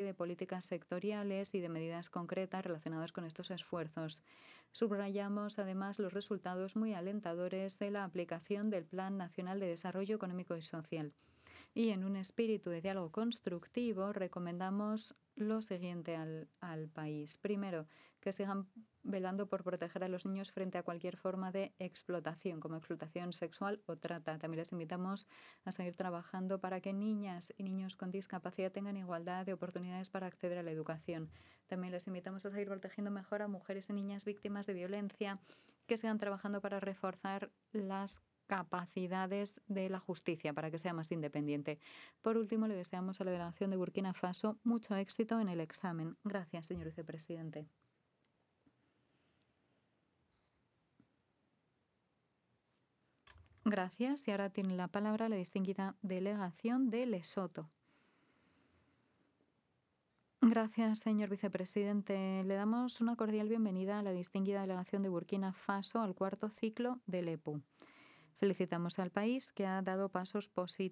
de políticas sectoriales y de medidas concretas relacionadas con estos esfuerzos. Subrayamos además los resultados muy alentadores de la aplicación del Plan Nacional de Desarrollo Económico y Social. Y en un espíritu de diálogo constructivo, recomendamos lo siguiente al país. Primero, que sigan velando por proteger a los niños frente a cualquier forma de explotación, como explotación sexual o trata. También les invitamos a seguir trabajando para que niñas y niños con discapacidad tengan igualdad de oportunidades para acceder a la educación. También les invitamos a seguir protegiendo mejor a mujeres y niñas víctimas de violencia, que sigan trabajando para reforzar las capacidades de la justicia para que sea más independiente. Por último, le deseamos a la delegación de Burkina Faso mucho éxito en el examen. Gracias, señor vicepresidente. Gracias. Y ahora tiene la palabra la distinguida delegación de Lesoto. Gracias, señor vicepresidente. Le damos una cordial bienvenida a la distinguida delegación de Burkina Faso al cuarto ciclo del EPU. Felicitamos al país que ha dado pasos positivos